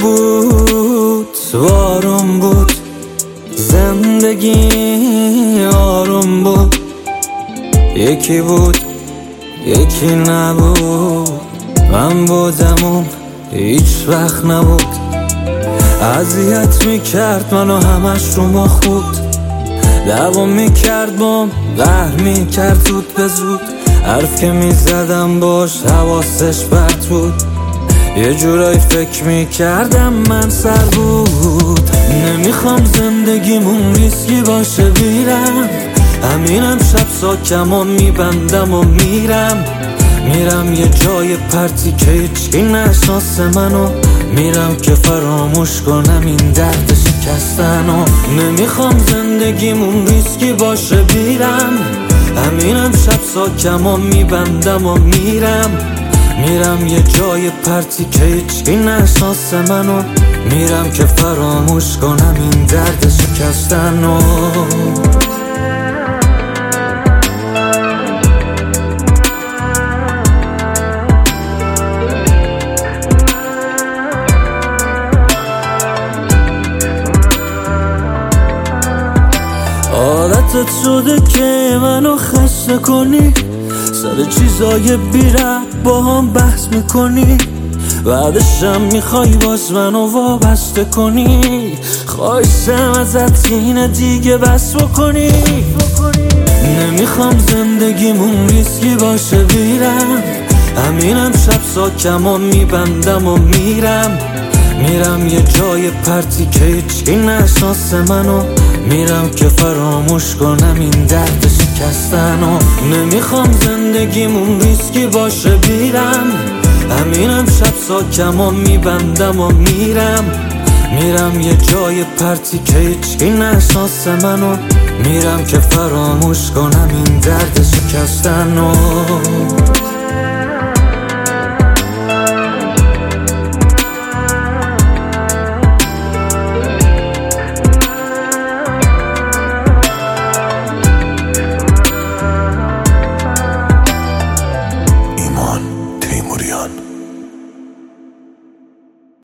بود آروم بود، زندگی آروم بود، یکی بود یکی نبود، من بودم اون هیچ وقت نبود. اذیت میکرد منو همش رو ما خود، دوام میکرد بام قهر میکرد زود به زود، حرف که میزدم باش حواسش پرت بود، یه جورایی فکر میکردم من سر بود. نمیخوام زندگیمون ریسکی باشه بیرم، همینم شب ساکم و میبندم و میرم یه جای پرتی که هیچکی نشناسه منو، میرم که فراموش کنم این درد شکستنو. نمیخوام زندگیمون ریسکی باشه بیرم، همینم شب ساکم و میبندم و میرم یه جای پرتی که هیچکی نشناسه منو، میرم که فراموش کنم این درد شکستنو. عادتت شده که منو خسته کنی، سر چیزای بی‌ربط با هم بحث میکنی، بعدشم میخوای باز منو وابسته کنی. خواهشم ازت اینه دیگه بس بکنی. نمیخوام زندگیمون ریسکی باشه بیرم، همینم شب ساکم و میبندم و میرم یه جای پرتی که هیچکی نشناسه منو، میرم که فراموش کنم این درد شکستنو. نمیخوام زندگیمون ریسکی باشه بیرم، همینم شب ساکم و میبندم و میرم یه جای پرتی که هیچکی نشناسه منو، میرم که فراموش کنم این درد شکستنو.